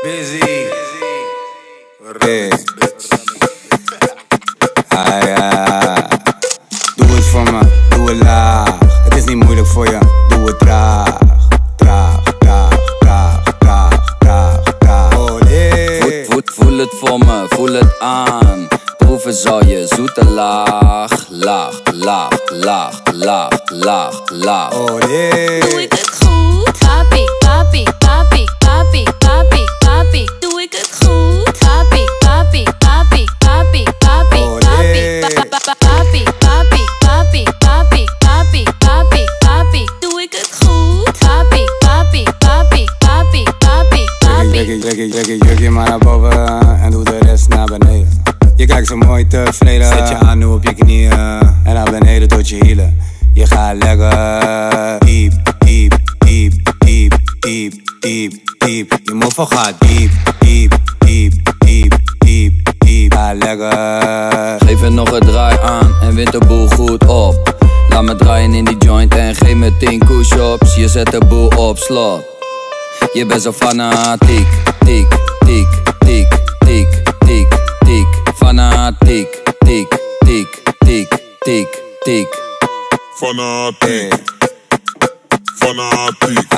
Busy. Hey. Doe het voor me, doe het laag. Het is niet moeilijk voor je, doe het traag. Traag, traag, traag, traag, traag, traag. Olé. Voel het voor me, voel het aan. Proeven zal je zoete laag. Laag, laag, laag, laag, laag, laag. Olé. Doe ik het goed? Papi, papi, papi, papi, papi, papi. Doe ik het goed? Papi, papi, papi, papi, papi, papi, papi, papi, papi, papi, papi, papi, papi. Doe ik het goed? Papi, papi, papi, papi, papi, papi. Trek je jurkje maar naar boven en doe de rest naar beneden. Je kijkt zo mooi tevreden. Zet je aan nu op je knieën en naar beneden tot je hielen. Je gaat lekker diep, diep, diep, diep, diep, diep, diep. Je mofo gaat diep, diep, diep, diep, diep, diep. Ga lekker. Geef er nog een draai aan en wint de boel goed op. Laat me draaien in die joint en geef me 10 push-ups. Je zet de boel op slot. Je bent zo fanatiek, tiek, tiek, tiek, tiek, tiek, tiek. Fanatiek, tiek, tiek, tiek, tiek, tiek. Fanatiek, fanatiek.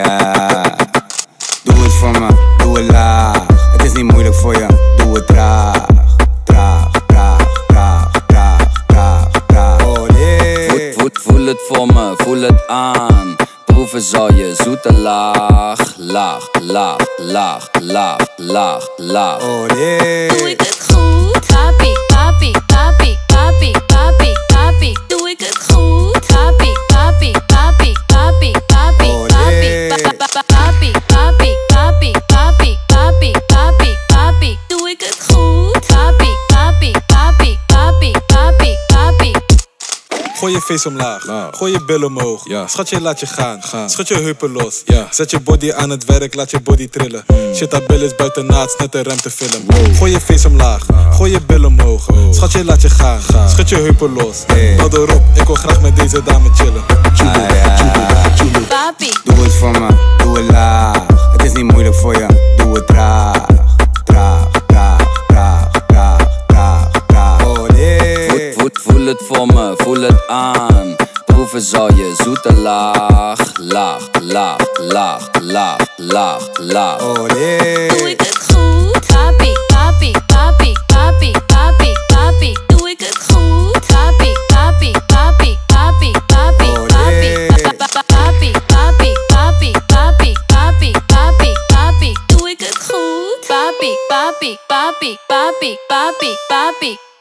Doe het voor me, doe het laag. Het is niet moeilijk voor je, doe het traag. Traag, traag, traag, traag, traag, traag. Olé. Voel het voor me, voel het aan. Proeven zal je zoete laag. Laag, laag, laag, laag, laag, laag. Olé. Doe ik het goed? Papi, papi, papi, papi, papi, papi. Doe ik het goed? Papi, papi, papi, papi, papi, papi, papi, papi, papi, papi, papi, papi, papi. Doe ik het goed? Papi, papi, papi, papi, papi, papi. Gooi je face omlaag, gooi je bil omhoog. Ja. Schatje, laat je gaan. Schud je heupen los. Ja. Zet je body aan het werk, laat je body trillen. Shit, dat bil is buiten naad, net een ruimtefilm. Gooi je face omlaag, gooi je bil omhoog. Schatje, laat je gaan. Schud je heupen los. Hou erop, ik wil graag met deze dame chillen. Papi. Doe het voor me, doe het laag. Het is niet moeilijk voor je, doe het traag. Traag, traag, traag, traag, traag, traag. Olé. Voel het voor me, voel het aan. Proeven zal je zoete laag. Laag, laag, laag, laag, laag, laag. Olé. Doe ik het goed? Papi, papi, papi, papi, papi, papi. Doe ik het goed? Papi, papi, papi, papi, papi, papi, papi, papi, papi, papi, papi, papi, papi. Doe ik het goed? Papi, papi, papi, papi, papi, papi.